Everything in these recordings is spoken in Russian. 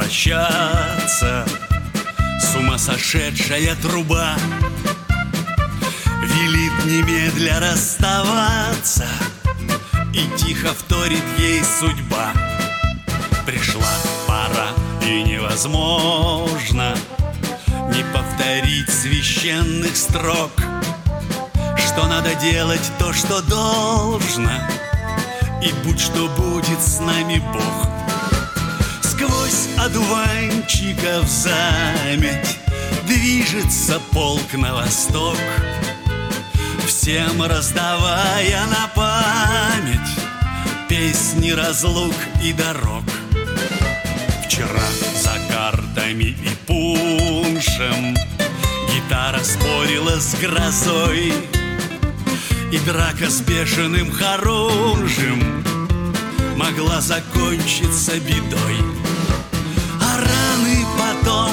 прощаться. С ума сошедшая труба велит немедля расставаться, и тихо вторит ей судьба. Пришла пора, и невозможно не повторить священных строк, что надо делать то, что должно, и будь что будет, с нами Бог. Сквозь одуванчиков заметь движется полк на восток, всем раздавая на память песни разлук и дорог. Вчера за картами и пуншем гитара спорила с грозой, и драка с бешеным хорунжем могла закончиться бедой. А раны потом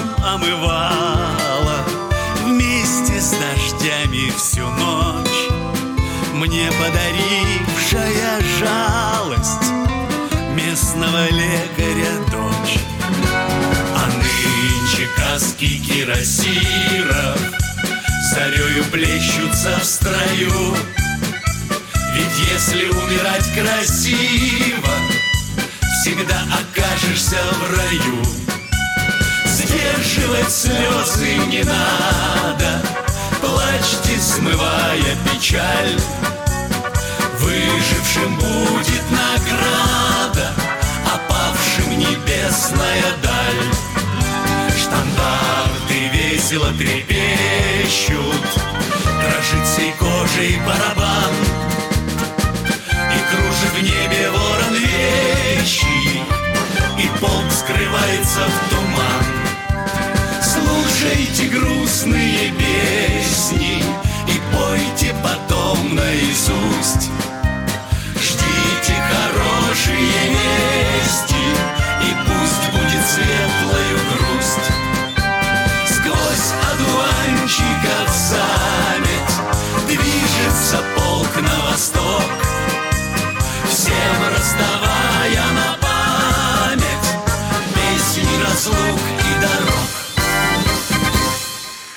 омывала вместе с дождями всю ночь, мне подарившая жалость местного лекаря дочь. А нынче каски кирасиров зарею плещутся в строю. Ведь если умирать красиво, всегда окажешься в раю. Сдерживать слезы не надо, плачьте, смывая печаль. Выжившим будет награда, а павшим небесная даль. Штандарты весело трепещут, дрожит всей кожей барабан, и кружит в небе ворон вещий, и полк скрывается в туман. Слушайте грустные песни,